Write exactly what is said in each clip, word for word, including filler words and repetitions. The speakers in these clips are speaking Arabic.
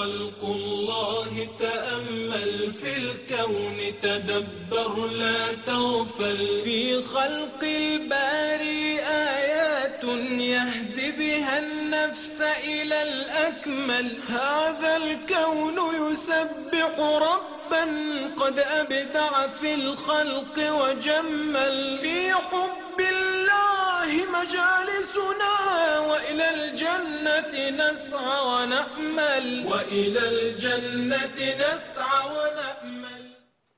خلق الله تأمل في الكون تدبر لا تغفل في خلق الباري آيات يهدي بها النفس إلى الأكمل هذا الكون يسبح ربا قد أبدع في الخلق وجمل في حب الله مجالسنا وإلى الجنة نسعى ونأمل وإلى الجنة نسعى ونأمل.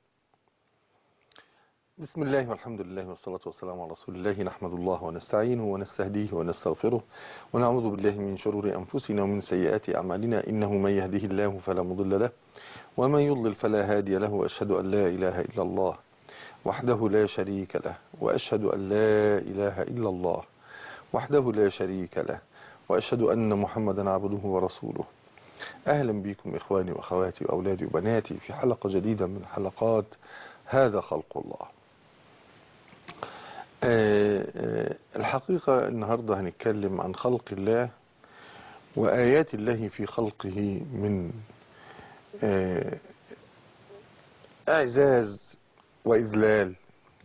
بسم الله والحمد لله والصلاة والسلام على رسول الله. نحمد الله ونستعينه ونستهديه ونستغفره ونعوذ بالله من شرور أنفسنا ومن سيئات أعمالنا، إنه من يهده الله فلا مضل له ومن يضلل فلا هادي له، وأشهد أن لا إله إلا الله وحده لا شريك له، وأشهد أن لا إله إلا الله وحده لا شريك له، وأشهد أن محمدا عبده ورسوله. أهلا بكم إخواني وأخواتي وأولادي وبناتي في حلقة جديدة من حلقات هذا خلق الله. الحقيقة النهاردة هنتكلم عن خلق الله وآيات الله في خلقه من إعزاز وإذلال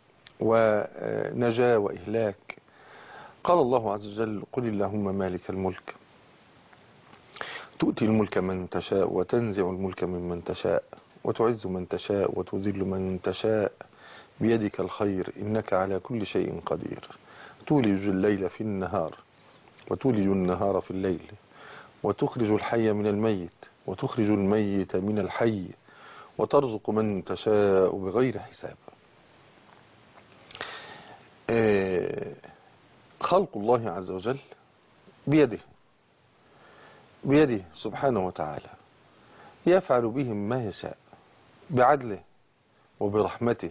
ونجاة وإهلاك. قال الله عز وجل: قل اللهم مالك الملك تؤتي الملك من تشاء وتنزع الملك ممن تشاء وتعز من تشاء وتذل من تشاء بيدك الخير إنك على كل شيء قدير تولج الليل في النهار وتولج النهار في الليل وتخرج الحي من الميت وتخرج الميت من الحي وترزق من تشاء بغير حساب. خلق الله عز وجل بيده بيده سبحانه وتعالى، يفعل بهم ما يشاء بعدله وبرحمته.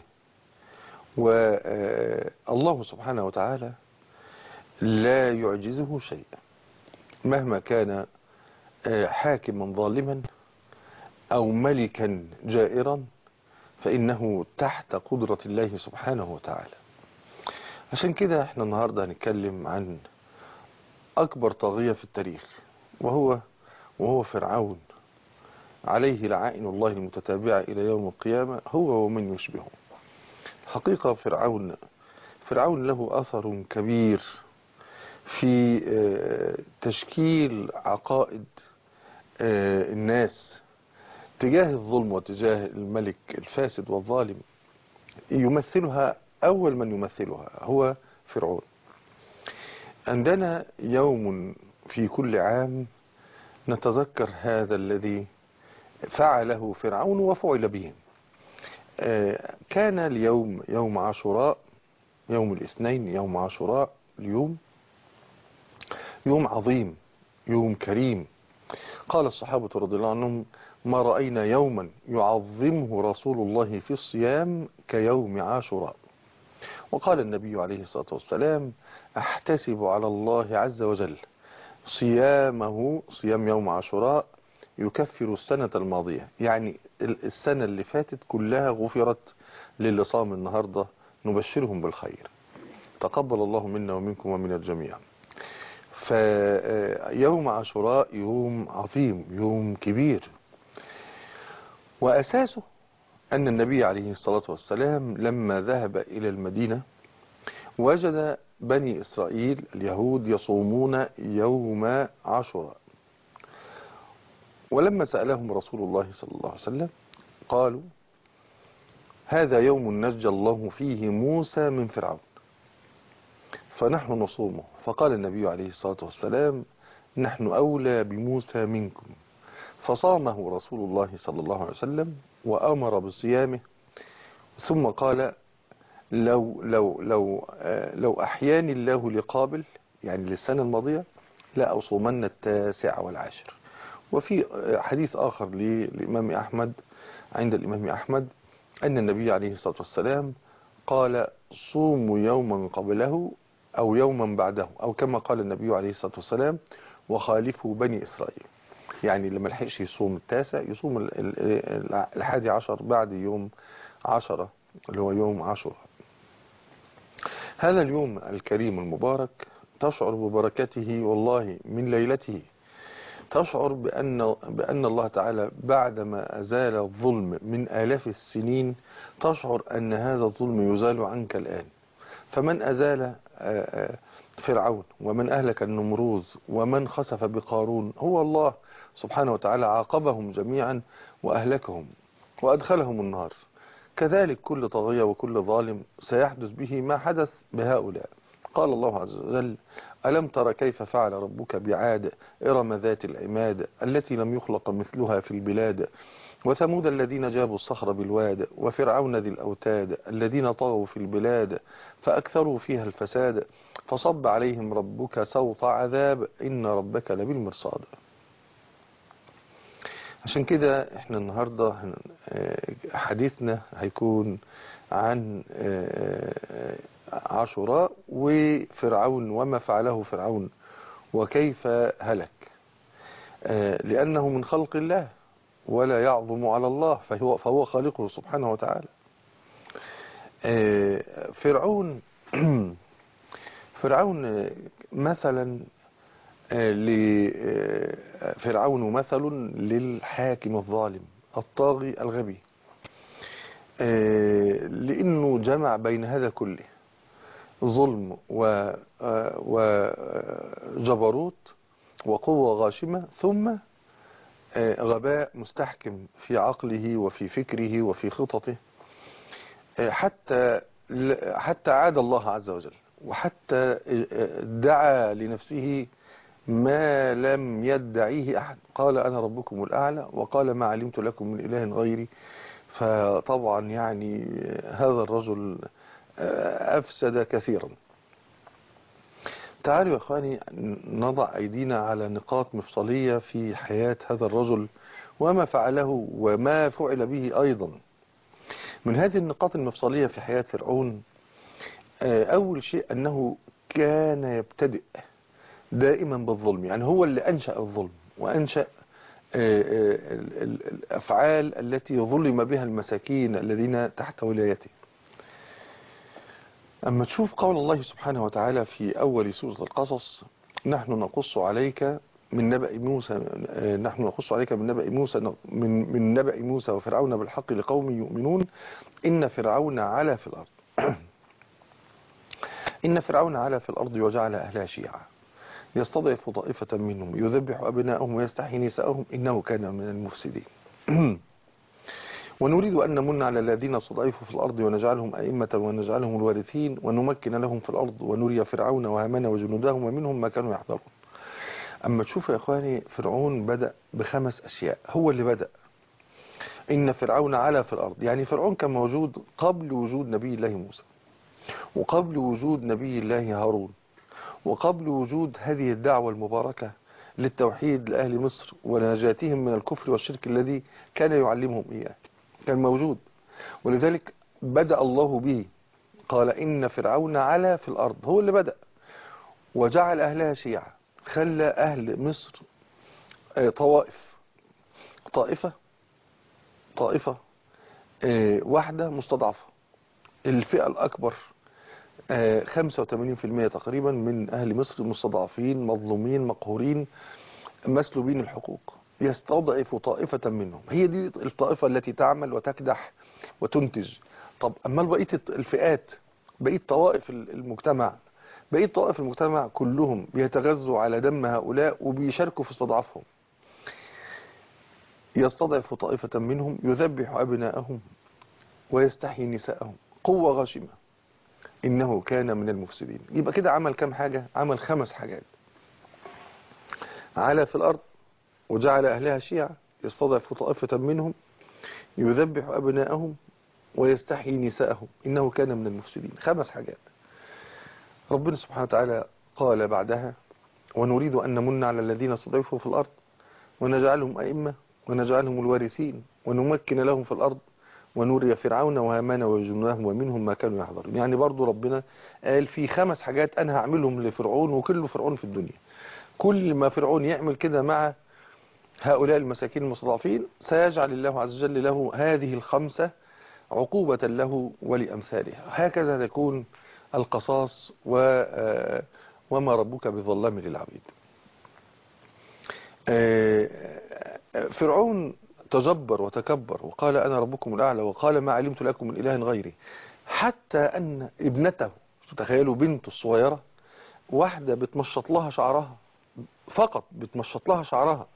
والله سبحانه وتعالى لا يعجزه شيء مهما كان حاكما ظالما أو ملكا جائرا، فإنه تحت قدرة الله سبحانه وتعالى. عشان كده احنا النهاردة هنتكلم عن أكبر طاغية في التاريخ، وهو وهو فرعون عليه لعائن الله المتتابعة إلى يوم القيامة، هو ومن يشبهه. حقيقة فرعون فرعون له أثر كبير في تشكيل عقائد الناس تجاه الظلم وتجاه الملك الفاسد والظالم. يمثلها أول من يمثلها هو فرعون. عندنا يوم في كل عام نتذكر هذا الذي فعله فرعون وفعل به. كان اليوم يوم عاشوراء، يوم الاثنين، يوم عاشوراء، اليوم يوم عظيم، يوم كريم. قال الصحابة رضي الله عنهم: ما رأينا يوما يعظمه رسول الله في الصيام كيوم عاشوراء. وقال النبي عليه الصلاة والسلام: أحتسب على الله عز وجل صيامه، صيام يوم عاشوراء، يكفر السنة الماضية. يعني السنة اللي فاتت كلها غفرت للي صام النهاردة، نبشرهم بالخير. تقبل الله منا ومنكم ومن الجميع. فيوم عاشوراء يوم عظيم، يوم كبير، وأساسه أن النبي عليه الصلاة والسلام لما ذهب إلى المدينة وجد بني إسرائيل اليهود يصومون يوم عاشوراء، ولما سألهم رسول الله صلى الله عليه وسلم قالوا: هذا يوم نجى الله فيه موسى من فرعون فنحن نصومه. فقال النبي عليه الصلاة والسلام: نحن أولى بموسى منكم. فصامه رسول الله صلى الله عليه وسلم وأمر بصيامه، ثم قال: لو لو لو لو أحياني الله لقابل، يعني للسنة الماضية، لا أصومن التاسع والعاشر. وفي حديث آخر للإمام أحمد، عند الإمام أحمد، أن النبي عليه الصلاة والسلام قال: صوموا يوما قبله أو يوما بعده، أو كما قال النبي عليه الصلاة والسلام: وخالفوا بني إسرائيل. يعني لما لحقش يصوم التاسع يصوم الحادي عشر بعد يوم عشرة اللي هو يوم عاشوراء. هذا اليوم الكريم المبارك تشعر ببركته والله من ليلته، تشعر بأن, بأن الله تعالى بعدما أزال الظلم من آلاف السنين تشعر أن هذا الظلم يزال عنك الآن. فمن أزال فرعون ومن أهلك النمروذ ومن خسف بقارون هو الله سبحانه وتعالى، عاقبهم جميعا وأهلكهم وأدخلهم النار. كذلك كل طاغية وكل ظالم سيحدث به ما حدث بهؤلاء. قال الله عز وجل: ألم تر كيف فعل ربك بعاد إرم ذات العماد التي لم يخلق مثلها في البلاد وثمود الذين جابوا الصخر بالواد وفرعون ذي الأوتاد الذين طغوا في البلاد فأكثروا فيها الفساد فصب عليهم ربك سوط عذاب إن ربك لبالمرصاد. عشان كده احنا النهاردة حديثنا هيكون عن عاشوراء وفرعون وما فعله فرعون وكيف هلك، لأنه من خلق الله ولا يعظم على الله، فهو, فهو خالقه سبحانه وتعالى. فرعون فرعون مثلا فرعون مثل للحاكم الظالم الطاغي الغبي، لأنه جمع بين هذا كله ظلم وجبروت وقوة غاشمة ثم غباء مستحكم في عقله وفي فكره وفي خططه، حتى حتى عاد الله عز وجل وحتى دعا لنفسه ما لم يدعيه أحد. قال أنا ربكم الأعلى وقال ما علمت لكم من إله غيري. فطبعا يعني هذا الرجل أفسد كثيرا. تعالوا يا أخواني نضع أيدينا على نقاط مفصلية في حياة هذا الرجل وما فعله وما فعل به أيضا. من هذه النقاط المفصلية في حياة فرعون، أول شيء أنه كان يبتدئ دائما بالظلم، يعني هو اللي أنشأ الظلم وأنشأ الأفعال التي ظلم بها المساكين الذين تحت ولايته. أما تشوف قول الله سبحانه وتعالى في أول سورة القصص: نحن نقص عليك من نبأ موسى نحن نقص عليك من نبأ موسى من من نبأ موسى وفرعون بالحق لقوم يؤمنون إن فرعون علا في الأرض إن فرعون علا في الأرض وجعل أهلها شيعا يستضعف طائفة منهم يذبح أبناءهم ويستحيي نساءهم إنه كان من المفسدين. ونريد أن نمن على الذين استضعفوا في الأرض ونجعلهم أئمة ونجعلهم الوارثين ونمكن لهم في الأرض ونري فرعون وهامان وجنودهم ومنهم ما كانوا يحذرون. أما تشوف يا إخواني فرعون بدأ بخمس أشياء، هو اللي بدأ. إن فرعون علا في الأرض، يعني فرعون كان موجود قبل وجود نبي الله موسى وقبل وجود نبي الله هارون وقبل وجود هذه الدعوة المباركة للتوحيد لأهل مصر ونجاتهم من الكفر والشرك الذي كان يعلمهم إياه، كان موجود. ولذلك بدأ الله به، قال إن فرعون علا في الأرض، هو اللي بدأ وجعل أهلها شيعا، خلى أهل مصر طوائف، طائفة طائفة واحدة مستضعفة. الفئة الأكبر خمسة وثمانين بالمئة تقريبا من أهل مصر مستضعفين مظلومين مقهورين مسلوبين الحقوق، يستضعف طائفة منهم، هي دي الطائفة التي تعمل وتكدح وتنتج. طب أما بقية الفئات، بقية طوائف المجتمع بقية طوائف المجتمع كلهم بيتغذوا على دم هؤلاء وبيشاركوا في استضعافهم. يستضعف طائفة منهم يذبح أبناءهم ويستحيي نساءهم، قوة غاشمة إنه كان من المفسدين. يبقى كده عمل كم حاجة؟ عمل خمس حاجات: علا في الأرض وجعل أهلها شيعا يستضعف طائفة منهم يذبح أبناءهم ويستحيي نساءهم إنه كان من المفسدين. خمس حاجات. ربنا سبحانه وتعالى قال بعدها: ونريد أن نمن على الذين استضعفوا في الأرض ونجعلهم أئمة ونجعلهم الوارثين ونمكن لهم في الأرض ونوري فرعون وهامان وجنودهم ومنهم ما كانوا يحذرون. يعني برضو ربنا قال في خمس حاجات أنا هعملهم لفرعون وكل فرعون في الدنيا. كل ما فرعون يعمل كده مع هؤلاء المساكين المستضعفين سيجعل الله عز وجل له هذه الخمسة عقوبة له ولأمثالها. هكذا تكون القصاص و وما ربك بظلام للعبيد. آه، فرعون تجبر وتكبر وقال أنا ربكم الأعلى وقال ما علمت لكم من إله غيري، حتى أن ابنته، تخيلوا بنته الصغيرة، واحدة بتمشط لها شعرها، فقط بتمشط لها شعرها،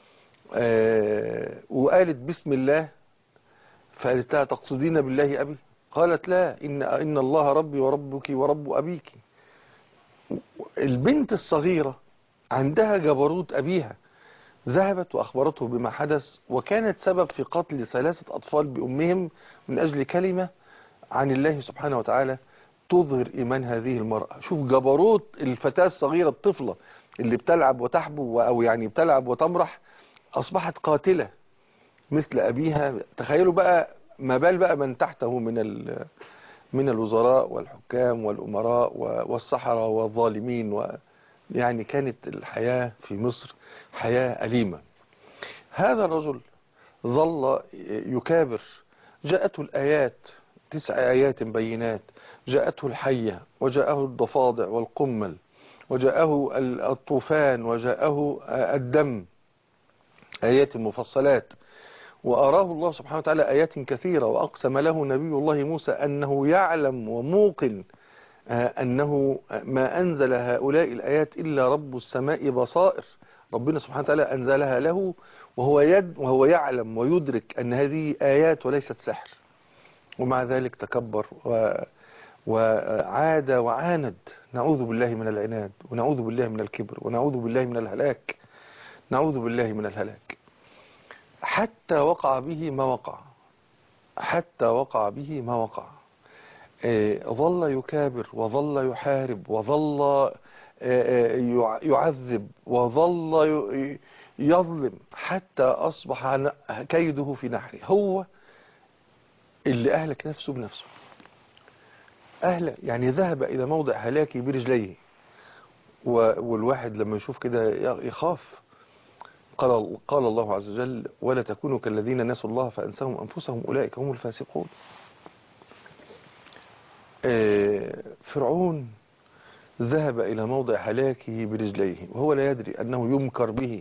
آه، وقالت بسم الله، فقالت لها تقصدين بالله أبي؟ قالت لا، إن, إن الله ربي وربك ورب أبيك. البنت الصغيرة عندها جبروت أبيها، ذهبت وأخبرته بما حدث، وكانت سبب في قتل ثلاثة أطفال بأمهم من أجل كلمة عن الله سبحانه وتعالى تظهر إيمان هذه المرأة. شوف جبروت الفتاة الصغيرة الطفلة اللي بتلعب وتحبو، أو يعني بتلعب وتمرح، أصبحت قاتلة مثل أبيها. تخيلوا بقى ما بال بقى من تحته من ال من الوزراء والحكام والأمراء والسحرة والظالمين، و يعني كانت الحياة في مصر حياة أليمة. هذا الرجل ظل يكابر، جاءته الآيات، تسع آيات بينات، جاءته الحية وجاءه الضفادع والقمل وجاءه الطوفان وجاءه الدم، آيات مفصلات، وأراه الله سبحانه وتعالى آيات كثيرة، وأقسم له نبي الله موسى أنه يعلم وموقن أنه ما أنزل هؤلاء الآيات إلا رب السماء بصائر، ربنا سبحانه وتعالى أنزلها له وهو يد وهو يعلم ويدرك أن هذه آيات وليست سحر، ومع ذلك تكبر و وعاد وعاند. نعوذ بالله من العناد، ونعوذ بالله من الكبر، ونعوذ بالله من الهلاك، نعوذ بالله من الهلاك، حتى وقع به ما وقع، حتى وقع به ما وقع. ظل يكابر وظل يحارب وظل يعذب وظل يظلم، حتى أصبح كيده في نحره. هو اللي أهلك نفسه بنفسه، أهلك يعني ذهب إلى موضع هلاكي برجليه، والواحد لما يشوف كده يخاف. قال قال الله عز وجل ولا تكونوا كالذين نسوا الله فأنساهم أنفسهم أولئك هم الفاسقون. فرعون ذهب إلى موضع هلاكه برجليه وهو لا يدري أنه يمكر به.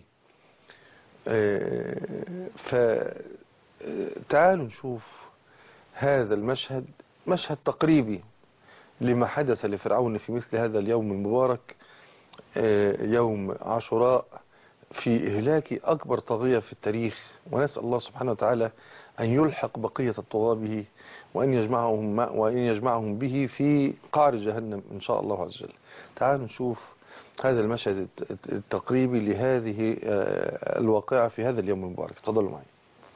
فتعالوا نشوف هذا المشهد، مشهد تقريبي لما حدث لفرعون في مثل هذا اليوم المبارك، يوم عاشوراء، في إهلاك أكبر طاغية في التاريخ. ونسأل الله سبحانه وتعالى أن يلحق بقية الطغاة به، وأن يجمعهم, وأن يجمعهم به في قعر جهنم إن شاء الله عز وجل. تعالوا نشوف هذا المشهد التقريبي لهذه الواقعة في هذا اليوم المبارك. تفضلوا معي.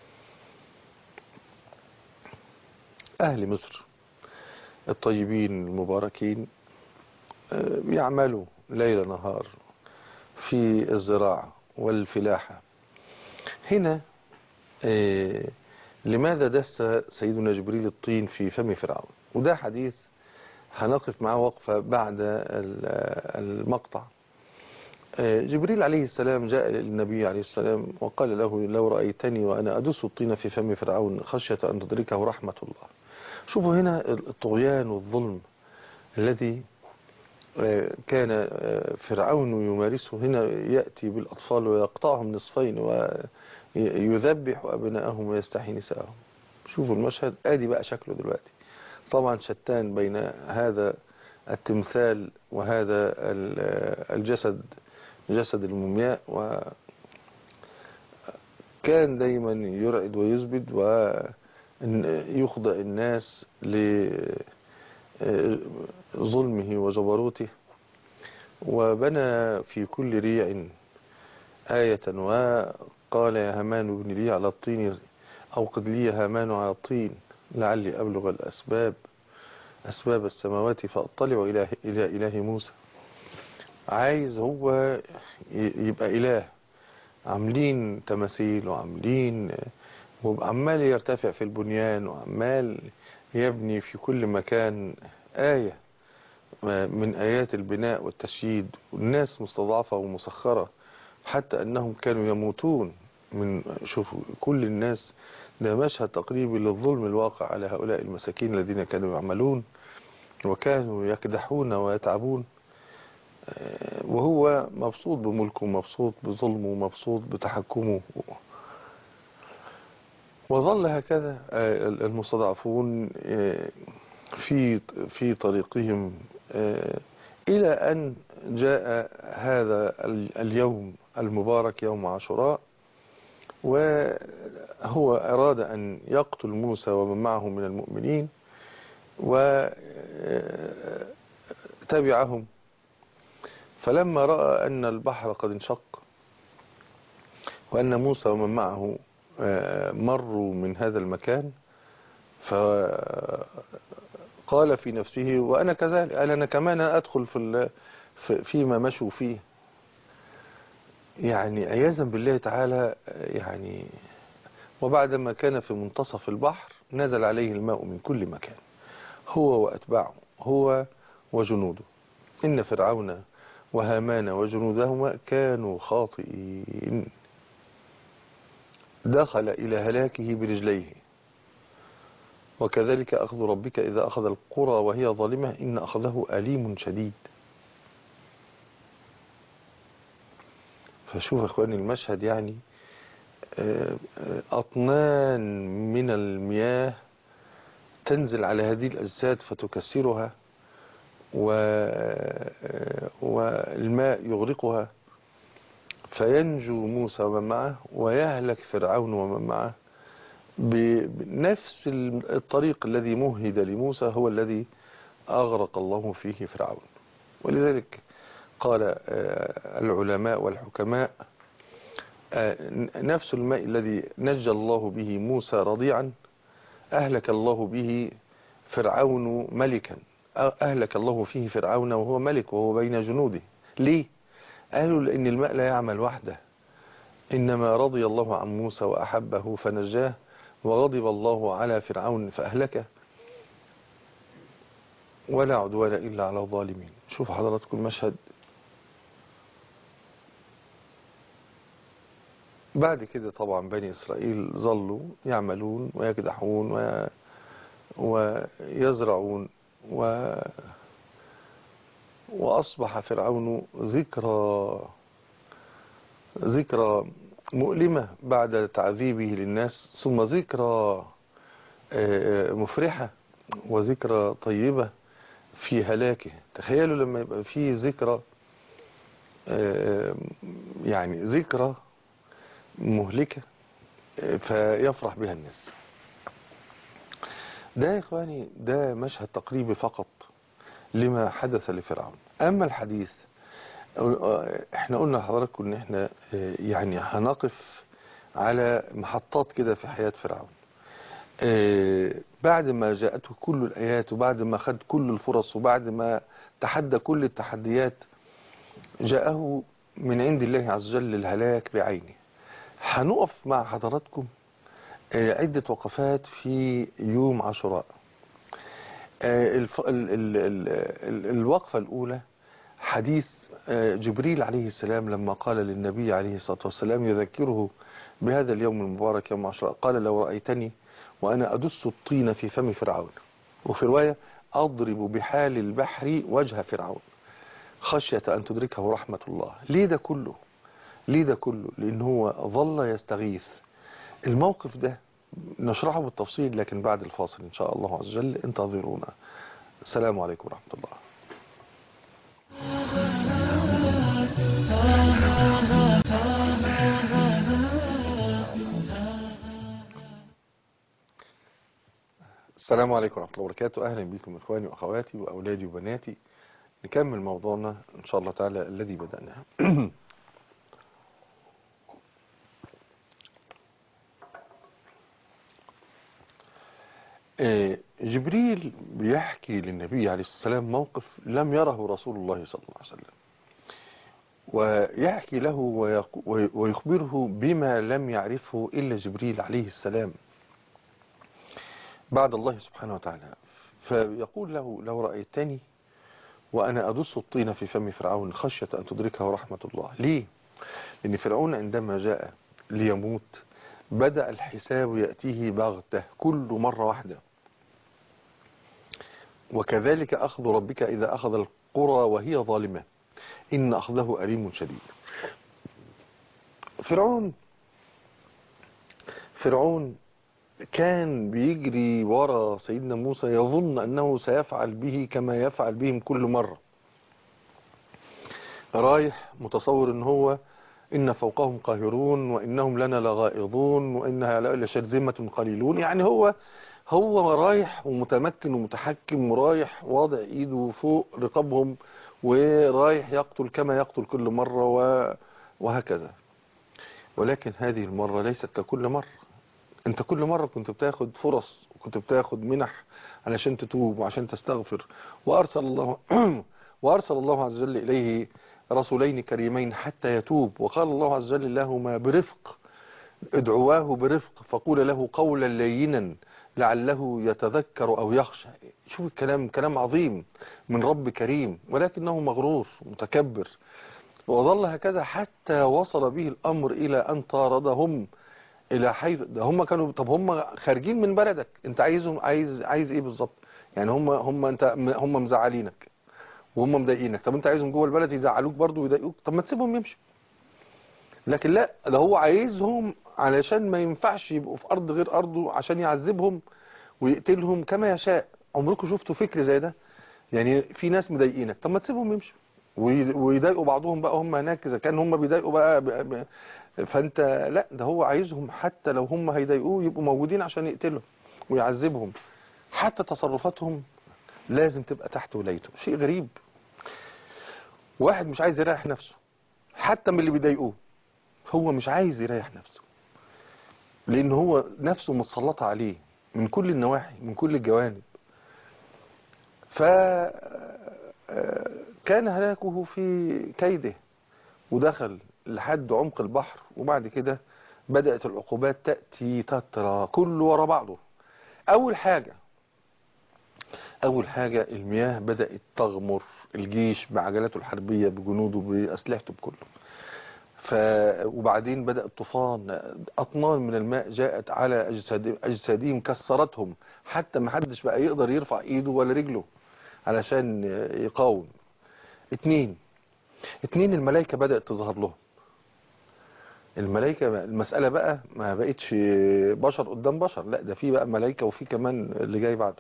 أهل مصر الطيبين المباركين يعملوا ليل نهار في الزراعة والفلاحة. هنا إيه لماذا دس سيدنا جبريل الطين في فم فرعون؟ وده حديث هنقف معه وقفة بعد المقطع. إيه جبريل عليه السلام جاء للنبي عليه السلام وقال له لو رأيتني وأنا أدس الطين في فم فرعون خشية أن تدركه رحمة الله. شوفوا هنا الطغيان والظلم الذي كان فرعون يمارسه. هنا يأتي بالأطفال ويقطعهم نصفين ويذبح أبناءهم ويستحيي نساءهم. شوفوا المشهد آدي بقى شكله دلوقتي. طبعا شتان بين هذا التمثال وهذا الجسد، جسد المومياء، وكان دايما يرعد ويزبد ويخضع الناس لظلمه وجبروته. وبنى في كل ريع آية وقال يا هامان ابن لي على الطين أوقد لي يا هامان على الطين لعلي أبلغ الأسباب أسباب السماوات فأطلع إلى إلى إله موسى. عايز هو يبقى إله. عاملين تماثيل وعاملين وعمال يرتفع في البنيان وعمال يبني في كل مكان آية من آيات البناء والتشييد، والناس مستضعفة ومسخرة حتى أنهم كانوا يموتون من شوفوا كل الناس. ده مشهد تقريبي للظلم الواقع على هؤلاء المساكين الذين كانوا يعملون وكانوا يكدحون ويتعبون. وهو مبسوط بملكه، مبسوط بظلمه، مبسوط بتحكمه. وظل هكذا المستضعفون في في طريقهم إلى أن جاء هذا اليوم المبارك يوم عاشوراء، وهو أراد أن يقتل موسى ومن معه من المؤمنين وتبعهم. فلما رأى أن البحر قد انشق وأن موسى ومن معه مروا من هذا المكان، فقال في نفسه وأنا كذلك، قال أنا كمان أدخل في فيما مشوا فيه. يعني عياذا بالله تعالى. يعني وبعدما كان في منتصف البحر نزل عليه الماء من كل مكان، هو وأتباعه، هو وجنوده. إن فرعون وهامان وجنودهما كانوا خاطئين. دخل إلى هلاكه برجليه. وكذلك أخذ ربك إذا أخذ القرى وهي ظالمة إن أخذه أليم شديد. فشوف أخواني المشهد، يعني أطنان من المياه تنزل على هذه الأجساد فتكسرها، والماء يغرقها، فينجو موسى ومن معه ويهلك فرعون ومن معه بنفس الطريق الذي مهد لموسى، هو الذي أغرق الله فيه فرعون. ولذلك قال العلماء والحكماء نفس الماء الذي نجى الله به موسى رضيعا أهلك الله به فرعون ملكا، أهلك الله فيه فرعون وهو ملك وهو بين جنوده. ليه؟ قالوا لأن الماء لا يعمل وحده، إنما رضي الله عن موسى وأحبه فنجاه، وغضب الله على فرعون فأهلكه، ولا عدوان إلا على الظالمين. شوف حضراتكم المشهد. بعد كده طبعا بني إسرائيل ظلوا يعملون ويكدحون و... ويزرعون و... وأصبح فرعون ذكرى ذكرى مؤلمة بعد تعذيبه للناس، ثم ذكرى مفرحة وذكرى طيبة في هلاكه. تخيلوا لما يبقى في ذكرى، يعني ذكرى مهلكة فيفرح بها الناس. ده يا إخواني ده مشهد تقريبي فقط لما حدث لفرعون. أما الحديث، احنا قلنا لحضراتكم ان احنا يعني هنقف على محطات كده في حياة فرعون. بعد ما جاءته كل الآيات وبعد ما خد كل الفرص وبعد ما تحدى كل التحديات، جاءه من عند الله عز وجل الهلاك بعينه. هنقف مع حضراتكم عدة وقفات في يوم عاشوراء. الوقفة الأولى حديث جبريل عليه السلام لما قال للنبي عليه الصلاة والسلام يذكره بهذا اليوم المبارك يوم عاشوراء، قال لو رأيتني وأنا أدس الطين في فم فرعون، وفي رواية أضرب بحال البحر وجه فرعون خشية أن تدركه رحمة الله. ليه ده كله؟ ليه ده كله؟ لأن هو ظل يستغيث. الموقف ده نشرحه بالتفصيل لكن بعد الفاصل إن شاء الله عز وجل. انتظرونا. السلام عليكم ورحمة الله. السلام عليكم ورحمة الله وبركاته. أهلا بكم إخواني وأخواتي وأولادي وبناتي. نكمل موضوعنا إن شاء الله تعالى الذي بدأناه. جبريل بيحكي للنبي عليه الصلاة والسلام موقف لم يره رسول الله صلى الله عليه وسلم، ويحكي له ويخبره بما لم يعرفه إلا جبريل عليه السلام بعد الله سبحانه وتعالى. فيقول له لو رأيتني وأنا أدس الطين في فم فرعون خشية أن تدركه رحمة الله. ليه؟ لأن فرعون عندما جاء ليموت بدأ الحساب يأتيه بغتة كل مرة واحدة. وكذلك أخذ ربك إذا أخذ القرى وهي ظالمة. إن أخذه أليم شديد. فرعون فرعون كان بيجري ورا سيدنا موسى، يظن أنه سيفعل به كما يفعل بهم كل مرة. رايح متصور ان هو إن فوقهم قاهرون وإنهم لنا لغائظون وإنها لشرذمة قليلون. يعني هو هو رايح ومتمكن ومتحكم، ورايح واضع ايده فوق رقابهم، ورايح يقتل كما يقتل كل مرة وهكذا. ولكن هذه المرة ليست ككل مرة. انت كل مرة كنت بتاخد فرص، وكنت بتاخد منح علشان تتوب وعشان تستغفر، وأرسل الله وأرسل الله عز وجل إليه رسولين كريمين حتى يتوب. وقال الله عز وجل لهما برفق: ادعواه برفق فقول له قولا لينا لعله يتذكر أو يخشى. شوف الكلام، كلام عظيم من رب كريم، ولكنه مغرور متكبر. وظل هكذا حتى وصل به الأمر إلى أن طاردهم إلى حيث هم كانوا. طب هم خارجين من بلدك، أنت عايزهم عايز عايز إيه بالظبط؟ يعني هم هم أنت هم مزعلينك وهم مضايقينك. طب أنت عايزهم جوه البلد يزعلوك برضو ويضايقوك؟ طب ما تسيبهم يمشوا. لكن لا، ده هو عايزهم علشان ما ينفعش يبقوا في أرض غير أرضه، عشان يعذبهم ويقتلهم كما يشاء. عمركم شفتوا فكر زي ده؟ يعني في ناس مضايقينك، طب ما تسيبهم يمشوا ويضايقوا بعضهم بقى هم هناك، إذا كان هم بيضايقوا بقى, بقى, بقى فأنت لا، ده هو عايزهم حتى لو هم هيضايقوه يبقوا موجودين عشان يقتلهم ويعذبهم. حتى تصرفاتهم لازم تبقى تحت ولايته. شيء غريب. واحد مش عايز يريح نفسه حتى من اللي بيضايقوه، هو مش عايز يريح نفسه لأن هو نفسه متسلطة عليه من كل النواحي من كل الجوانب. فكان هلاكه في كيده، ودخل لحد عمق البحر. وبعد كده بدأت العقوبات تأتي تترى كله ورا بعضه. أول حاجة أول حاجة المياه بدأت تغمر الجيش بعجلاته الحربية بجنوده بأسلحته بكله. ف... وبعدين بدأ الطوفان، أطنان من الماء جاءت على أجساد... أجسادهم كسرتهم، حتى ما حدش بقى يقدر يرفع إيده ولا رجله علشان يقاوم. اتنين اتنين الملائكة بدأت تظهر لهم. الملائكة، المسألة بقى ما بقتش بشر قدام بشر، لا ده في بقى ملائكة وفي كمان اللي جاي بعده.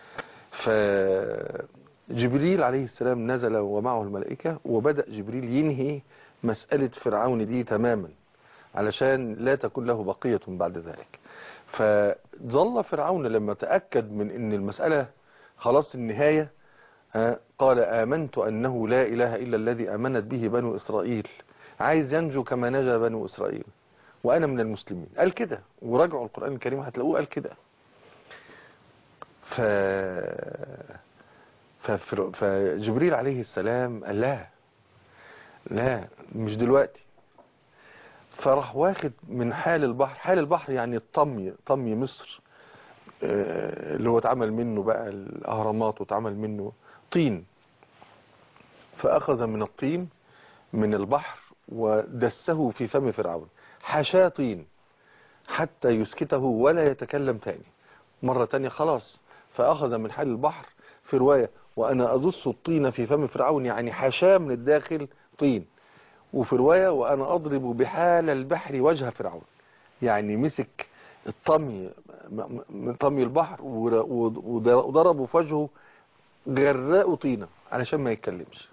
فجبريل عليه السلام نزل ومعه الملائكة، وبدأ جبريل ينهي مسألة فرعون دي تماما علشان لا تكون له بقية بعد ذلك. فظل فرعون لما تأكد من ان المسألة خلاص النهاية، قال آمنت أنه لا إله إلا الذي آمنت به بنو إسرائيل. عايز ينجو كما نجا بنو إسرائيل وأنا من المسلمين. قال كده، وراجعوا القرآن الكريم هتلاقوه قال كده. ف... ففر... فجبريل عليه السلام قال لا لا مش دلوقتي. فراح واخد من حال البحر. حال البحر يعني الطمي، طمي مصر اللي هو اتعمل منه بقى الأهرامات واتعمل منه طين. فأخذ من الطين من البحر ودسه في فم فرعون، حشاه طين حتى يسكته ولا يتكلم تاني. مرة تانية خلاص. فأخذ من حال البحر، في رواية وأنا أدس الطين في فم فرعون، يعني حشاه من الداخل طين. وفي رواية وأنا أضرب بحال البحر وجه فرعون، يعني مسك الطمي من طمي البحر وضربه في وجهه غرقه طينة علشان ما يتكلمش.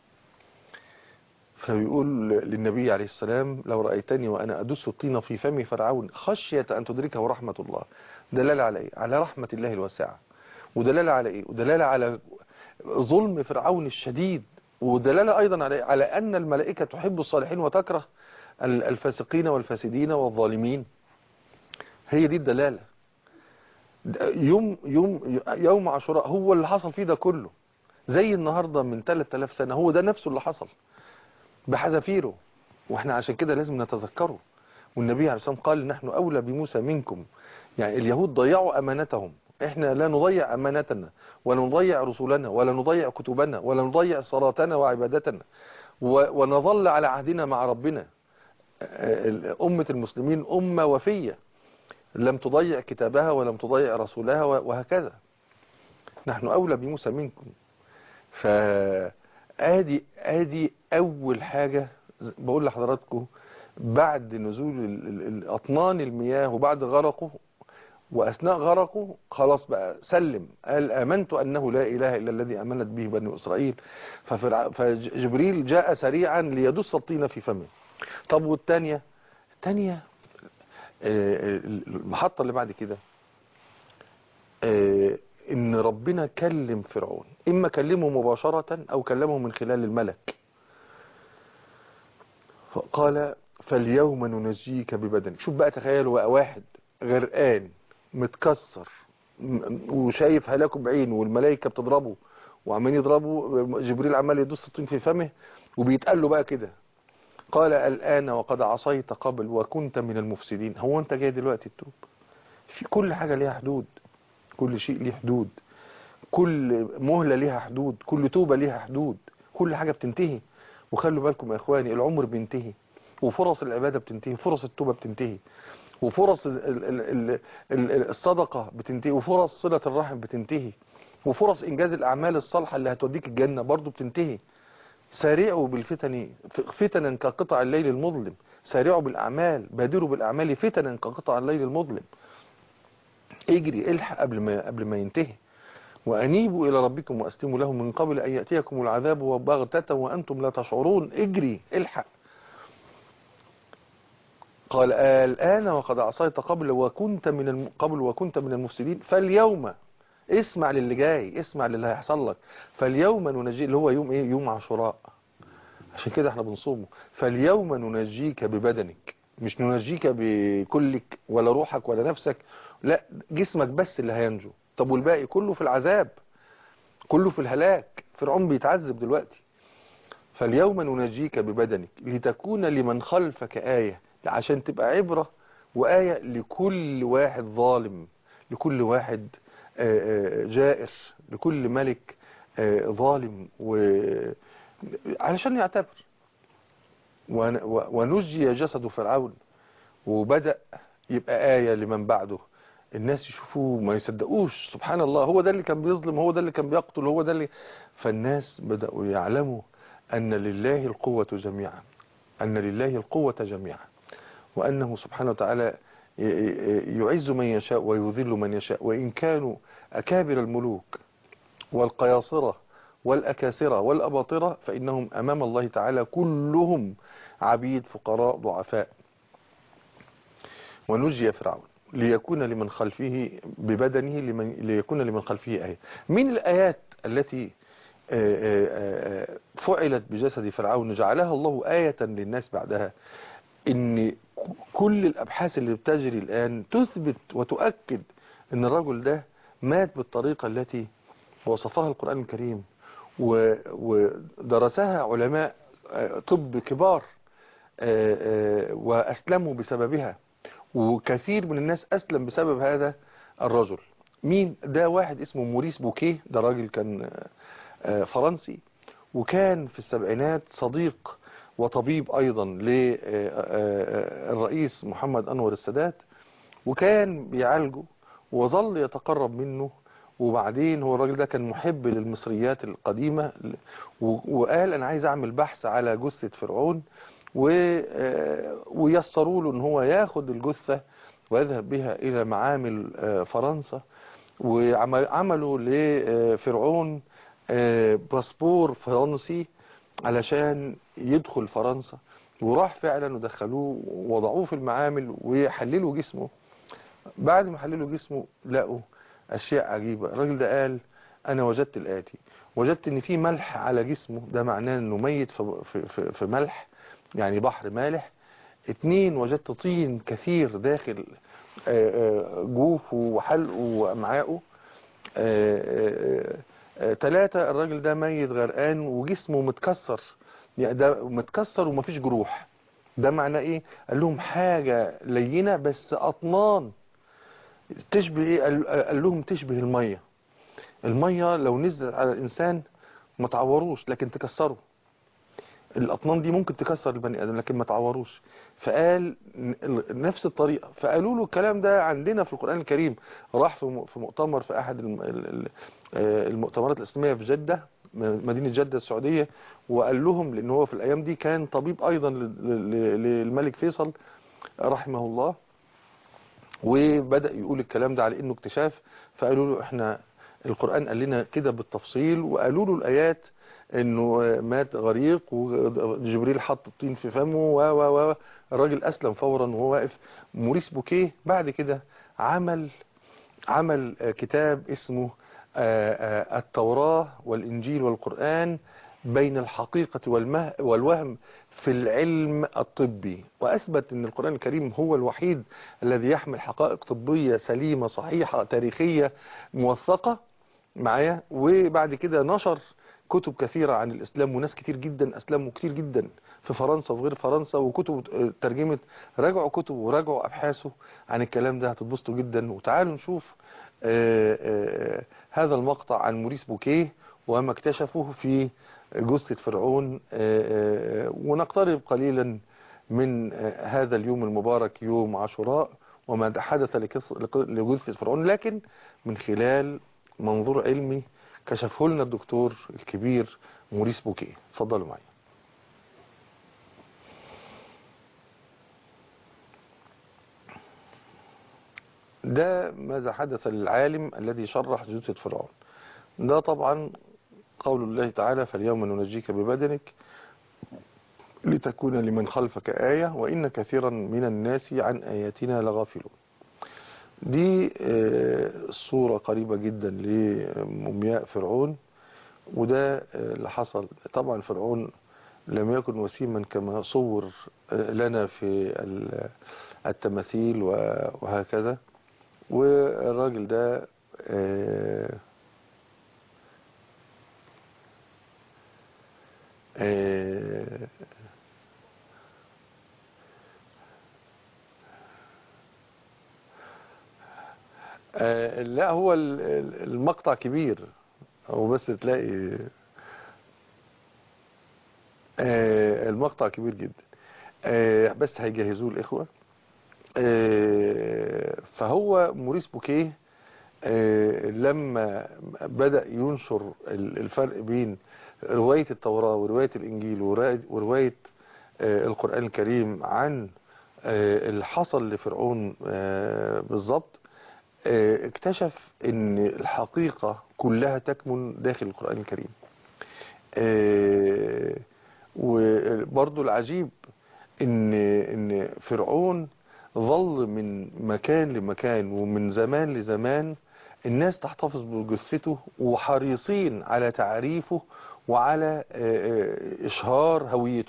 فبيقول للنبي عليه السلام لو رأيتني وأنا أدس الطين في فم فرعون خشية أن تدركه رحمة الله. دلالة على إيه؟ على رحمة الله الواسعة. ودلالة على إيه؟ ودلالة على ظلم فرعون الشديد. ودلالة أيضا على على أن الملائكة تحب الصالحين وتكره الفاسقين والفاسدين والظالمين. هي دي الدلالة. يوم يوم يوم عاشوراء هو اللي حصل فيه ده كله، زي النهاردة من ثلاثة آلاف سنة هو ده نفسه اللي حصل بحذافيره، واحنا عشان كده لازم نتذكره. والنبي عليه الصلاة والسلام قال نحن أولى بموسى منكم. يعني اليهود ضيعوا أمانتهم، احنا لا نضيع أمانتنا ولا نضيع رسولنا ولا نضيع كتبنا ولا نضيع صلاتنا وعبادتنا، ونظل على عهدنا مع ربنا. أمة المسلمين أمة وفية لم تضيع كتابها ولم تضيع رسولها وهكذا. نحن أولى بموسى منكم. ف ادي ادي اول حاجة بقول لحضراتكم، بعد نزول الاطنان المياه وبعد غرقه واثناء غرقه خلاص بقى سلم، قال امنت انه لا اله الا الذي امنت به بني اسرائيل. ففرع فجبريل جاء سريعا ليدس الطين في فمه. طب والثانيه الثانيه المحطه اللي بعد كده، ان ربنا كلم فرعون، اما كلمه مباشره او كلمه من خلال الملك. فقال فاليوم ننجيك ببدنك. شوف بقى، تخيلوا بقى واحد غرقان متكسر وشايف هلاكه بعينه والملائكه بتضربه وعمالين يضربوا، جبريل عمال يدس الطين في فمه وبيتقال له بقى كده، قال الآن وقد عصيت قبل وكنت من المفسدين. هو انت جاي دلوقتي تتوب؟ في كل حاجة ليها حدود، كل شيء ليه حدود، كل مهلة ليها حدود، كل توبة ليها حدود، كل حاجة بتنتهي. وخلوا بالكم يا اخواني، العمر بينتهي وفرص العبادة بتنتهي، فرص التوبة بتنتهي، وفرص الصدقة بتنتهي، وفرص صلة الرحم بتنتهي، وفرص إنجاز الأعمال الصالحة اللي هتوديك الجنة برضو بتنتهي. سارعوا بالفتن فتنا كقطع الليل المظلم، سارعوا بالأعمال، بادروا بالأعمال فتنا كقطع الليل المظلم. اجري الحق قبل ما قبل ما ينتهي. وأنيبوا إلى ربكم وأسلموا له من قبل أن يأتيكم العذاب وبغتة وأنتم لا تشعرون. اجري الحق. قال الآن وقد عصيت قبل وكنت من الم... قبل وكنت من المفسدين فاليوم، اسمع للي جاي، اسمع للي هيحصل لك. فاليوم ننجي، اللي هو يوم ايه؟ يوم عاشوراء، عشان كده احنا بنصومه. فاليوم ننجيك ببدنك، مش ننجيك بكلك ولا روحك ولا نفسك، لا، جسمك بس اللي هينجو. طب والباقي كله في العذاب، كله في الهلاك. فرعون بيتعذب دلوقتي. فاليوم ننجيك ببدنك لتكون لمن خلفك آية، عشان تبقى عبرة وآية لكل واحد ظالم، لكل واحد جائر، لكل ملك ظالم، علشان يعتبر. ونجي جسد فرعون، وبدأ يبقى آية لمن بعده. الناس يشوفوه ما يصدقوش، سبحان الله، هو ده اللي كان بيظلم، هو ده اللي كان بيقتل، هو ده اللي. فالناس بدأوا يعلموا أن لله القوة جميعا، أن لله القوة جميعا، وأنه سبحانه وتعالى يعز من يشاء ويذل من يشاء. وإن كانوا أكابر الملوك والقياصرة والأكاسرة والأباطرة، فإنهم أمام الله تعالى كلهم عبيد فقراء ضعفاء. ونجي فرعون ليكون لمن خلفه ببدنه، لمن ليكون لمن خلفه آية. من الآيات التي فعلت بجسد فرعون جعلها الله آية للناس بعدها، ان كل الابحاث اللي بتجري الان تثبت وتؤكد ان الرجل ده مات بالطريقة التي وصفها القرآن الكريم ودرسها علماء طب كبار واسلموا بسببها، وكثير من الناس اسلم بسبب هذا الرجل. مين ده؟ واحد اسمه موريس بوكيه، ده راجل كان فرنسي، وكان في السبعينات صديق وطبيب أيضا للرئيس محمد أنور السادات، وكان بيعالجه وظل يتقرب منه. وبعدين هو الراجل ده كان محب للمصريات القديمة، وقال أنا عايز أعمل بحث على جثة فرعون، ويسروا له أن هو ياخد الجثة ويذهب بها إلى معامل فرنسا، وعملوا لفرعون باسبور فرنسي علشان يدخل فرنسا. وراح فعلا ودخلوه ووضعوه في المعامل ويحللوا جسمه. بعد ما حللوا جسمه لقوا أشياء عجيبة. الراجل ده قال أنا وجدت الآتي: وجدت إن في ملح على جسمه، ده معناه إنه ميت في, في, في ملح، يعني بحر مالح. اتنين، وجدت طين كثير داخل جوفه وحلقه وأمعائه. ثلاثة، الراجل ده ميت غرقان وجسمه متكسر، يعني ده متكسر ومفيش جروح. ده معناه ايه؟ قال لهم حاجة لينة بس أطنان تشبه ايه؟ قال لهم تشبه المية. المية لو نزلت على الإنسان ما تعوروش لكن تكسره. الأطنان دي ممكن تكسر البني آدم لكن ما تعوروش. فقال نفس الطريقة. فقالوا له الكلام ده عندنا في القرآن الكريم. راح في مؤتمر في أحد المؤتمرات الإسلامية في جدة، مدينة جدة السعودية، وقال لهم، لأن هو في الأيام دي كان طبيب أيضا للملك فيصل رحمه الله، وبدأ يقول الكلام ده على إنه اكتشاف. فقالوا له إحنا القرآن قال لنا كده بالتفصيل، وقالوا له الآيات إنه مات غريق وجبريل حط الطين في فمه و و و الراجل أسلم فورا وهو واقف. موريس بوكيه بعد كده عمل عمل كتاب اسمه التوراة والإنجيل والقرآن بين الحقيقة والوهم في العلم الطبي، وأثبت أن القرآن الكريم هو الوحيد الذي يحمل حقائق طبية سليمة صحيحة تاريخية موثقة معايا. وبعد كده نشر كتب كثيرة عن الإسلام، وناس كتير جدا أسلموا كتير جدا في فرنسا وفي غير فرنسا، وكتب ترجمت. راجعوا كتب وراجعوا أبحاثه عن الكلام ده، هتتبسطوا جدا. وتعالوا نشوف آآ آآ هذا المقطع عن موريس بوكيه وما اكتشفه في جثة فرعون، آآ ونقترب قليلا من هذا اليوم المبارك يوم عاشوراء وما حدث لجثة فرعون، لكن من خلال منظور علمي كشفه لنا الدكتور الكبير موريس بوكيه. اتفضلوا معي. ده ماذا حدث للعالم الذي شرح جثة فرعون. ده طبعا قول الله تعالى: فاليوم ننجيك ببدنك لتكون لمن خلفك آية وإن كثيرا من الناس عن آياتنا لغافلون. دي صورة قريبة جدا لمومياء فرعون، وده اللي حصل. طبعا فرعون لم يكن وسيما كما صور لنا في التماثيل وهكذا. والراجل ده آه آه آه لا، هو المقطع كبير، هو بس تلاقي آه المقطع كبير جدا، آه بس هيجهزوه الإخوة. آه فهو موريس بوكيه آه لما بدأ ينشر الفرق بين رواية التوراة ورواية الإنجيل ورواية آه القرآن الكريم عن آه اللي حصل لفرعون آه بالظبط، آه اكتشف ان الحقيقة كلها تكمن داخل القرآن الكريم. آه وبرضو العجيب ان ان فرعون ظل من مكان لمكان ومن زمان لزمان الناس تحتفظ بجثته وحريصين على تعريفه وعلى إشهار هويته.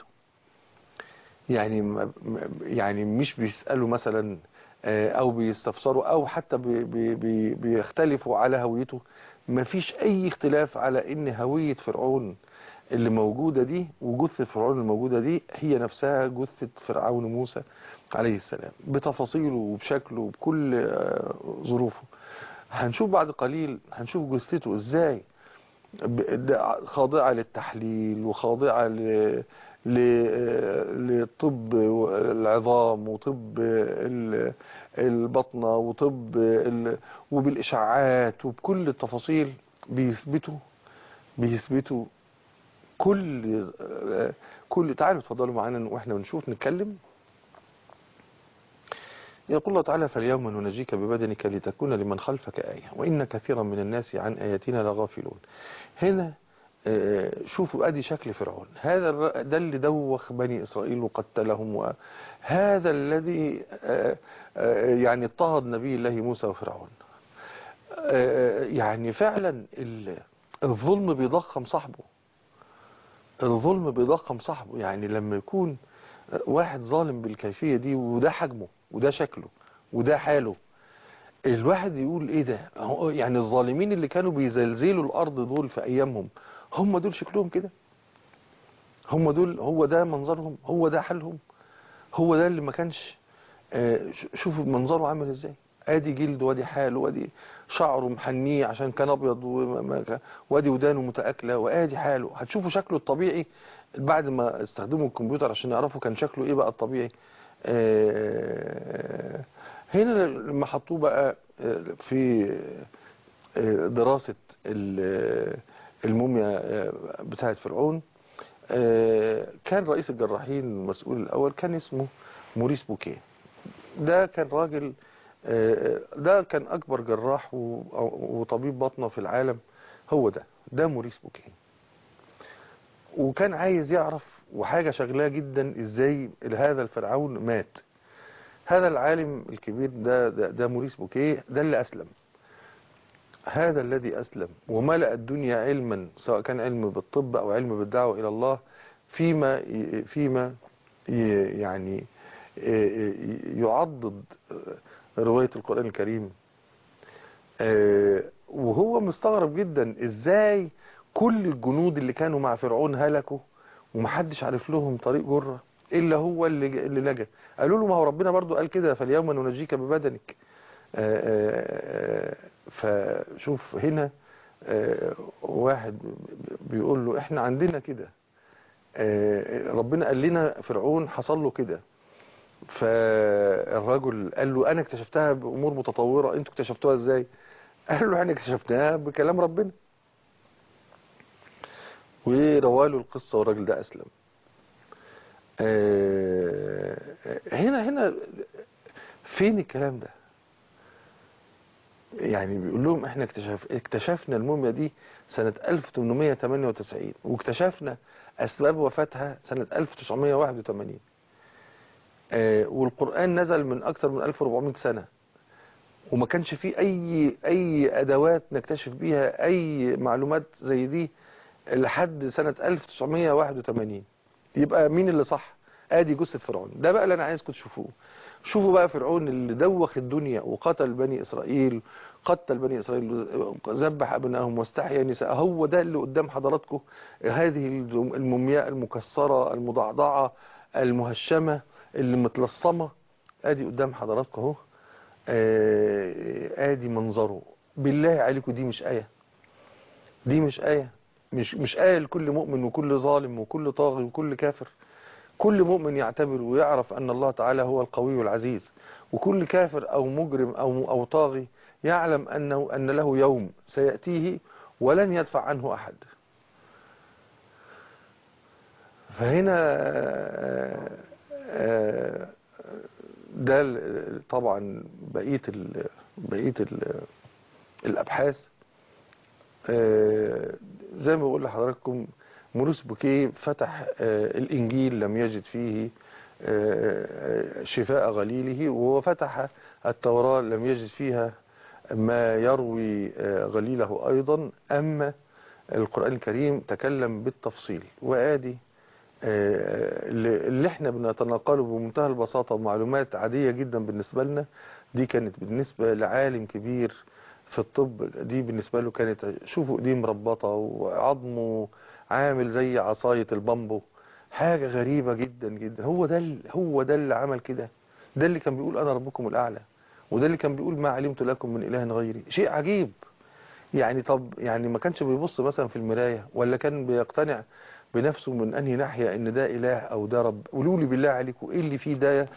يعني يعني مش بيسألوا مثلا أو بيستفسروا أو حتى بي بي بيختلفوا على هويته. مفيش أي اختلاف على إن هوية فرعون اللي موجودة دي وجثة فرعون الموجودة دي هي نفسها جثة فرعون موسى عليه السلام، بتفاصيله وبشكله وبكل ظروفه. هنشوف بعد قليل، هنشوف جثته ازاي خاضعة للتحليل وخاضعة لطب العظام وطب البطنة وطب وبالإشعاعات وبكل التفاصيل. بيثبتوا بيثبتوا كل كل تعالوا اتفضلوا معانا واحنا بنشوف نتكلم. يقول الله تعالى: فاليوم ننجيك ببدنك لتكون لمن خلفك آية وإن كثيرا من الناس عن آياتنا لغافلون. هنا شوفوا ادي شكل فرعون، هذا ده اللي دوخ بني إسرائيل وقتلهم، وهذا الذي يعني اضطهد نبي الله موسى وفرعون. يعني فعلا الظلم بيضخم صاحبه، الظلم بيضخم صاحبه. يعني لما يكون واحد ظالم بالكيفية دي وده حجمه وده شكله وده حاله، الواحد يقول ايه ده؟ يعني الظالمين اللي كانوا بيزلزلوا الارض دول في ايامهم هم دول شكلهم كده؟ هم دول؟ هو ده منظرهم؟ هو ده حالهم؟ هو ده اللي ما كانش آه شوفوا منظره عامل ازاي، ادي جلده وادي حاله وادي شعره محنيه عشان كان ابيض وادي ودانه متاكله وادي حاله. هتشوفوا شكله الطبيعي بعد ما استخدموا الكمبيوتر عشان يعرفوا كان شكله ايه بقى الطبيعي. آه هنا لما حطوه بقى في دراسة الموميا بتاعت فرعون. كان رئيس الجراحين المسؤول الأول كان اسمه موريس بوكيه. ده كان راجل، ده كان أكبر جراح وطبيب باطنة في العالم. هو ده ده موريس بوكيه. وكان عايز يعرف، وحاجة شغلاه جدا، ازاي هذا الفرعون مات. هذا العالم الكبير ده ده, ده موريس بوكيه ده اللي أسلم. هذا الذي أسلم وملأ الدنيا علما، سواء كان علم بالطب أو علم بالدعوة إلى الله، فيما فيما يعني يعضد رواية القرآن الكريم. وهو مستغرب جدا ازاي كل الجنود اللي كانوا مع فرعون هلكوا ومحدش عارف لهم طريق جرة إلا هو اللي اللي نجا. قالوا له ما هو ربنا برضو قال كده، فاليوم ننجيك ببدنك. فشوف هنا واحد بيقول له احنا عندنا كده، ربنا قال لنا فرعون حصل له كده. فالرجل قال له انا اكتشفتها بامور متطوره، انتوا اكتشفتوها ازاي؟ قال له احنا اكتشفناها بكلام ربنا. وروالوا القصه والراجل ده اسلم. هنا هنا فين الكلام ده؟ يعني بيقول لهم احنا اكتشف اكتشفنا الموميا دي سنة ألف وثمانمائة وثمانية وتسعين، واكتشفنا اسباب وفاتها سنة ألف وتسعمائة وواحد وثمانين. آه والقرآن نزل من اكثر من ألف وأربعمائة سنة، وما كانش فيه اي اي ادوات نكتشف بيها اي معلومات زي دي لحد سنة ألف وتسعمائة وواحد وثمانين. يبقى مين اللي صح؟ ادي جثة فرعون. ده بقى اللي انا عايزكم تشوفوه. شوفوا بقى فرعون اللي دوخ الدنيا وقتل بني اسرائيل، قتل بني اسرائيل، ذبح ابنائهم واستحيا نساء. هو ده اللي قدام حضراتكم، هذه المومياء المكسرة المضعضعة المهشمة اللي متلصمة، ادي قدام حضراتكم اهو. ادي منظره. بالله عليكم دي مش آية؟ دي مش آية؟ مش مش آية لكل مؤمن وكل ظالم وكل طاغي وكل كافر؟ كل مؤمن يعتبر ويعرف أن الله تعالى هو القوي العزيز، وكل كافر أو مجرم أو أو طاغي يعلم أنه أن له يوم سيأتيه ولن يدفع عنه أحد. فهنا ده طبعا بقية ال بقية ال الأبحاث زي ما بقول لحضراتكم. موريس بوكيه فتح الإنجيل لم يجد فيه شفاء غليله، وفتح التوراة لم يجد فيها ما يروي غليله أيضا. أما القرآن الكريم تكلم بالتفصيل. وآدي اللي احنا بنتناقله بمنتهى البساطة ومعلومات عادية جدا بالنسبة لنا، دي كانت بالنسبة لعالم كبير في الطب، دي بالنسبة له كانت، شوفوا ايديه مربطة وعظمه عامل زي عصاية البامبو، حاجة غريبة جدا جدا. هو ده هو ده اللي عمل كده. ده اللي كان بيقول أنا ربكم الأعلى، وده اللي كان بيقول ما علمت لكم من إله غيري. شيء عجيب يعني. طب يعني ما كانش بيبص مثلا في المراية، ولا كان بيقتنع بنفسه من أنهي ناحية إن ده إله أو ده رب؟ قولوا لي بالله عليكم إيه اللي فيه ده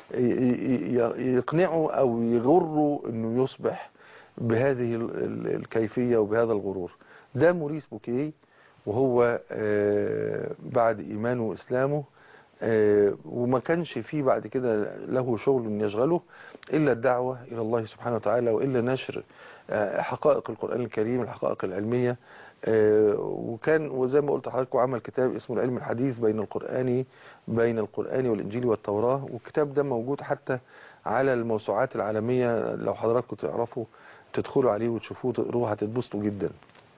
يقنعه أو يغره إنه يصبح بهذه الكيفية وبهذا الغرور؟ ده موريس بوكيه، وهو بعد إيمانه وإسلامه وما كانش فيه بعد كده له شغل يشغله إلا الدعوة إلى الله سبحانه وتعالى، وإلا نشر حقائق القرآن الكريم، الحقائق العلمية. وكان وزي ما قلت لحضراتكم عمل كتاب اسمه العلم الحديث بين القرآن بين القرآن والإنجيل والتوراة، والكتاب ده موجود حتى على الموسوعات العالمية. لو حضراتكم تعرفوا تدخلوا عليه وتشوفوه تقروه هتتبسطوا جدا.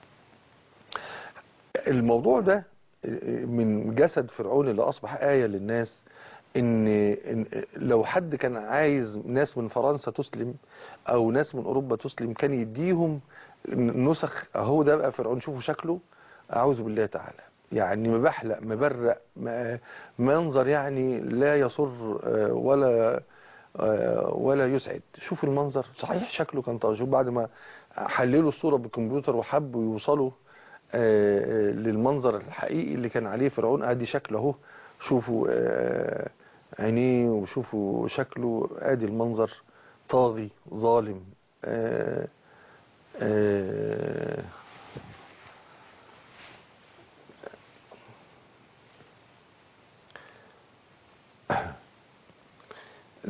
الموضوع ده من جسد فرعون اللي أصبح آية للناس، إن لو حد كان عايز ناس من فرنسا تسلم أو ناس من أوروبا تسلم كان يديهم نسخ. أهو ده بقى فرعون، شوفوا شكله، أعوذ بالله تعالى، يعني مبحلق مبرق منظر يعني لا يسر ولا ولا يسعد. شوفوا المنظر. صحيح شكله كان طرش، بعد ما حللوا الصورة بالكمبيوتر وحبوا يوصلوا للمنظر الحقيقي اللي كان عليه فرعون. ادي شكله اهو، شوفوا عينيه وشوفوا شكله، ادي المنظر، طاغي ظالم. آآ آآ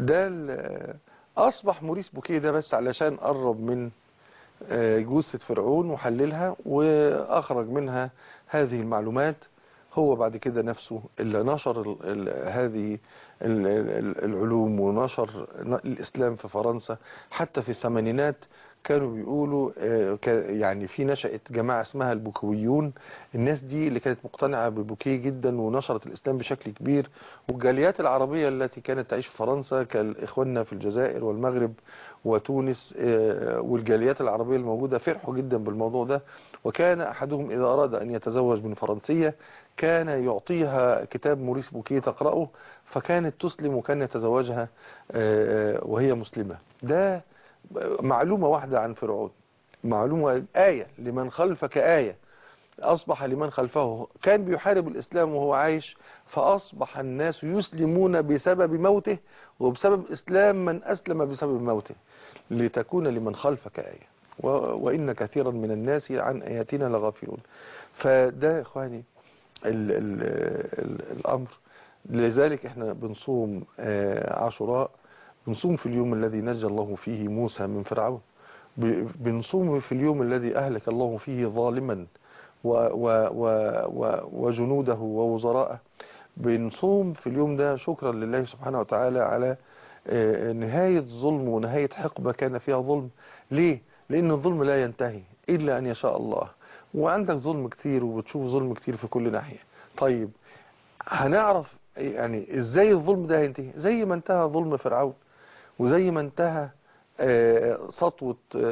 ده أصبح موريس بوكيه ده بس علشان قرب من جثة فرعون وحللها وأخرج منها هذه المعلومات. هو بعد كده نفسه اللي نشر ال ال هذه ال ال العلوم ونشر الإسلام في فرنسا. حتى في الثمانينات كانوا بيقولوا يعني في نشأت جماعة اسمها البوكويون. الناس دي اللي كانت مقتنعة ببوكيه جدا ونشرت الإسلام بشكل كبير. والجاليات العربية التي كانت تعيش في فرنسا كإخواننا في الجزائر والمغرب وتونس والجاليات العربية الموجودة فرحوا جدا بالموضوع ده. وكان أحدهم إذا أراد أن يتزوج من فرنسية كان يعطيها كتاب موريس بوكيه تقرأه، فكانت تسلم وكان يتزوجها وهي مسلمة. ده معلومة واحدة عن فرعون، معلومة آية لمن خلفك آية. أصبح لمن خلفه كان بيحارب الإسلام وهو عايش، فأصبح الناس يسلمون بسبب موته وبسبب إسلام من أسلم بسبب موته، لتكون لمن خلفك آية وإن كثيرا من الناس عن آياتنا لغافلون. فده يا إخواني ال ال ال الأمر. لذلك احنا بنصوم عاشوراء، بنصوم في اليوم الذي نجى الله فيه موسى من فرعون، بنصوم في اليوم الذي أهلك الله فيه ظالما و و و و وجنوده ووزراءه. بنصوم في اليوم ده شكرا لله سبحانه وتعالى على نهاية ظلم ونهاية حقبة كان فيها ظلم. ليه؟ لأن الظلم لا ينتهي إلا أن يشاء الله، وعندك ظلم كتير وبتشوف ظلم كتير في كل ناحية. طيب هنعرف يعني ازاي الظلم ده هينتهي؟ زي ما انتهى ظلم فرعون، وزي ما انتهى سطوة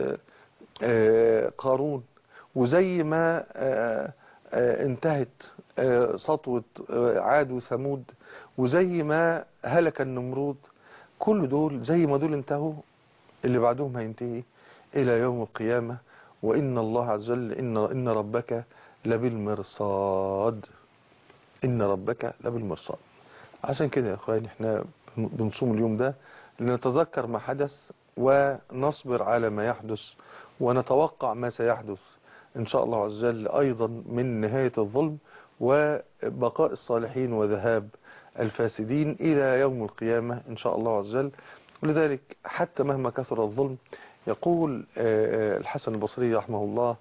قارون، وزي ما انتهت سطوة عاد وثمود، وزي ما هلك النمرود. كل دول زي ما دول انتهوا اللي بعدهم هينتهي إلى يوم القيامة. وإن الله عز وجل إن, إن ربك لبالمرصاد، إن ربك لبالمرصاد. عشان كده يا أخواني احنا بنصوم اليوم ده لنتذكر ما حدث ونصبر على ما يحدث ونتوقع ما سيحدث إن شاء الله عز وجل أيضا من نهاية الظلم وبقاء الصالحين وذهاب الفاسدين إلى يوم القيامة إن شاء الله عز وجل. ولذلك حتى مهما كثر الظلم، يقول الحسن البصري رحمه الله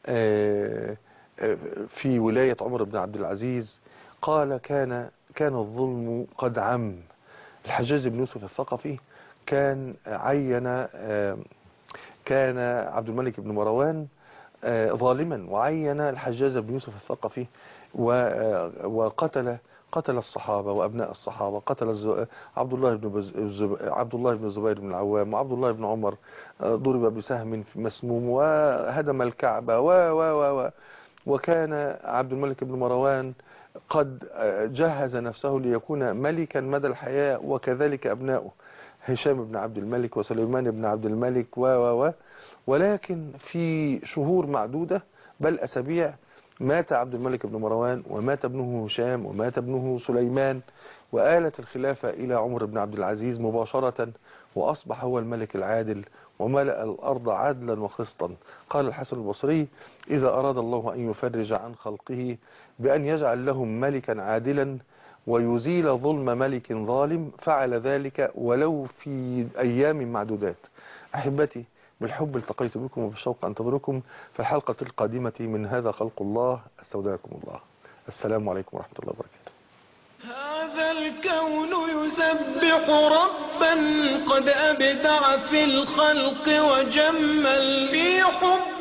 في ولاية عمر بن عبد العزيز، قال كان كان الظلم قد عم. الحجاج بن يوسف الثقفي كان عين كان عبد الملك بن مروان ظالما وعين الحجاج بن يوسف الثقفي وقتل قتل الصحابة وأبناء الصحابة، قتل عبد الله بن عبد الله بن الزبير بن العوام وعبد الله بن عمر، ضرب بسهم مسموم وهدم الكعبة و و و وكان عبد الملك بن مروان قد جهز نفسه ليكون ملكا مدى الحياة، وكذلك أبناؤه هشام بن عبد الملك وسليمان بن عبد الملك و و و ولكن في شهور معدودة بل أسابيع مات عبد الملك بن مروان ومات ابنه هشام ومات ابنه سليمان، وآلت الخلافة إلى عمر بن عبد العزيز مباشرة، وأصبح هو الملك العادل وملأ الأرض عدلا وقسطا. قال الحسن البصري إذا أراد الله أن يفرج عن خلقه بأن يجعل لهم ملكا عادلا ويزيل ظلم ملك ظالم فعل ذلك ولو في أيام معدودات. أحبتي بالحب التقيت بكم وبالشوق أنتظركم في الحلقة القادمة من هذا خلق الله. استودعكم الله. السلام عليكم ورحمة الله وبركاته. هذا الكون يسبح ربا قد أبدع في الخلق وجمل في حب